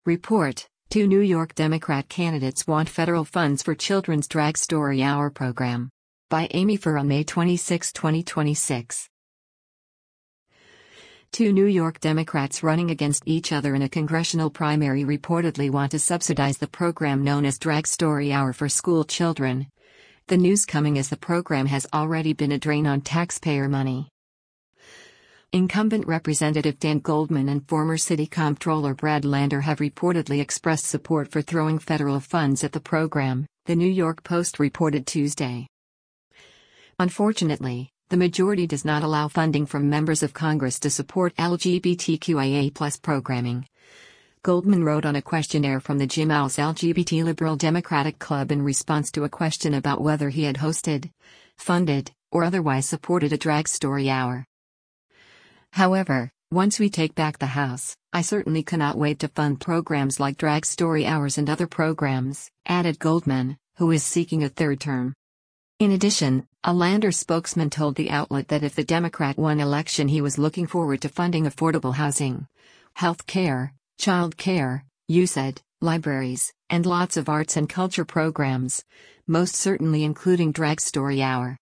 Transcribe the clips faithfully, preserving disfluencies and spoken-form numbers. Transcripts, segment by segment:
Report: Two New York Democrat candidates want federal funds for Children's Drag Story Hour program. By Amy Farah, May twenty-sixth, twenty twenty-six. Two New York Democrats running against each other in a congressional primary reportedly want to subsidize the program known as Drag Story Hour for school children. The news coming as the program has already been a drain on taxpayer money. Incumbent Representative Dan Goldman and former City Comptroller Brad Lander have reportedly expressed support for throwing federal funds at the program, the New York Post reported Tuesday. Unfortunately, the majority does not allow funding from members of Congress to support L G B T Q I A plus programming. Goldman wrote on a questionnaire from the Jim Owls L G B T Liberal Democratic Club in response to a question about whether he had hosted, funded, or otherwise supported a drag story hour. However, once we take back the House, I certainly cannot wait to fund programs like Drag Story Hours and other programs, added Goldman, who is seeking a third term. In addition, a Lander spokesman told the outlet that if the Democrat won election, he was looking forward to funding affordable housing, health care, child care, U S A I D, libraries, and lots of arts and culture programs, most certainly including Drag Story Hour.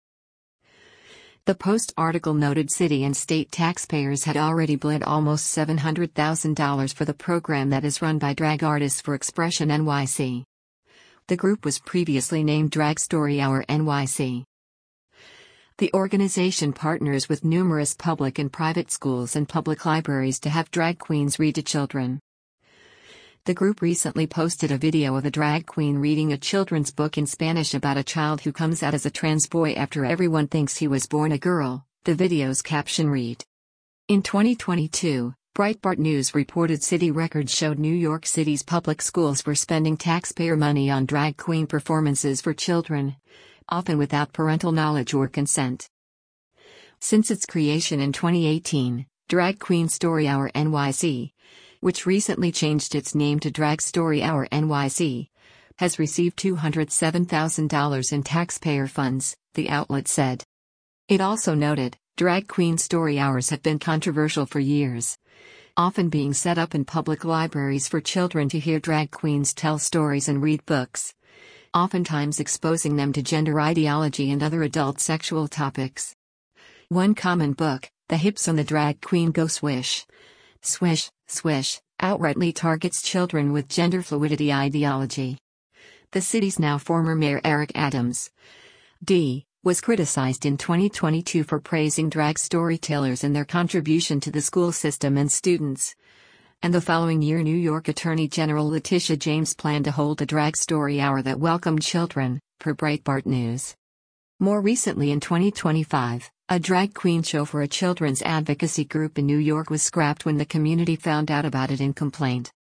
The Post article noted city and state taxpayers had already bled almost seven hundred thousand dollars for the program that is run by Drag Artists for Expression N Y C. The group was previously named Drag Story Hour N Y C. The organization partners with numerous public and private schools and public libraries to have drag queens read to children. The group recently posted a video of a drag queen reading a children's book in Spanish about a child who comes out as a trans boy after everyone thinks he was born a girl. The video's caption read. In twenty twenty-two, Breitbart News reported city records showed New York City's public schools were spending taxpayer money on drag queen performances for children, often without parental knowledge or consent. Since its creation in twenty eighteen, Drag Queen Story Hour N Y C, which recently changed its name to Drag Story Hour N Y C, has received two hundred seven thousand dollars in taxpayer funds, the outlet said. It also noted, drag queen story hours have been controversial for years, often being set up in public libraries for children to hear drag queens tell stories and read books, oftentimes exposing them to gender ideology and other adult sexual topics. One common book, The Hips on the Drag Queen Go Swish, Swish, Swish, outrightly targets children with gender fluidity ideology. The city's now former mayor Eric Adams, D, was criticized in twenty twenty-two for praising drag storytellers and their contribution to the school system and students. And the following year, New York Attorney General Letitia James planned to hold a drag story hour that welcomed children, per Breitbart News. More recently, in twenty twenty-five, a drag queen show for a children's advocacy group in New York was scrapped when the community found out about it in complaint.